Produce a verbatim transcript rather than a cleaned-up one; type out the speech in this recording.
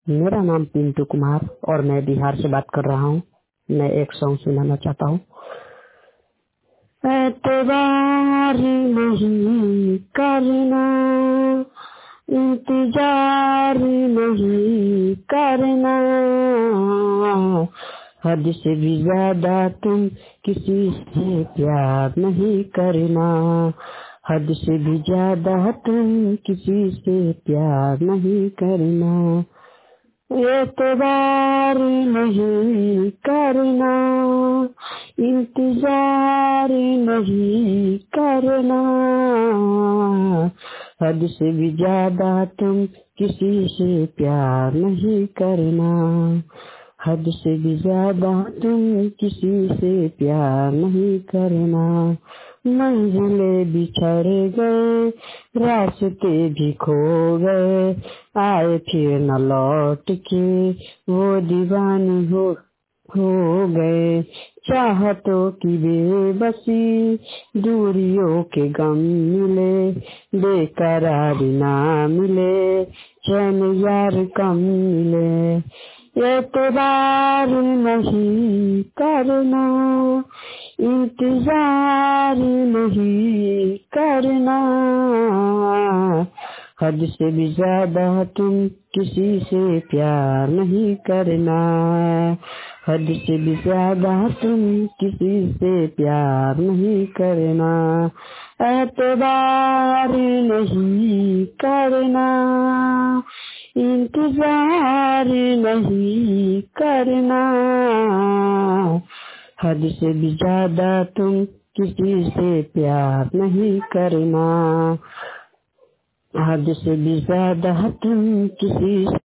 मेरा नाम पिंटू कुमार और मैं बिहार से बात कर रहा हूँ। मैं एक सॉन्ग सुनाना चाहता हूँ। एतबार नहीं करना, इंतजार नहीं करना, हद से भी ज्यादा तुम किसी से प्यार नहीं करना, हद से भी ज्यादा तुम किसी से प्यार नहीं करना। एतबार नहीं करना, इंतजार नहीं करना, हद से भी ज्यादा तुम किसी से प्यार नहीं करना, हद से भी ज्यादा तुम किसी से प्यार नहीं करना। मंजिलें बिछड़ गए, रास्ते भी खो गए, आए फिर न लौट के वो दीवानी हो हो गए। चाहतों की बेबसी, दूरियों के गम मिले, बेकरारी ना मिले, चैन यार कम मिले। एतबार नहीं करना, इंतजार नहीं करना, हद से भी ज्यादा तुम किसी से प्यार नहीं करना, हद से भी ज्यादा तुम किसी से प्यार नहीं करना। एतबार नहीं करना, इंतजार नहीं करना, हद से भी ज्यादा तुम किसी से प्यार नहीं करना, हद से भी ज्यादा तुम किसी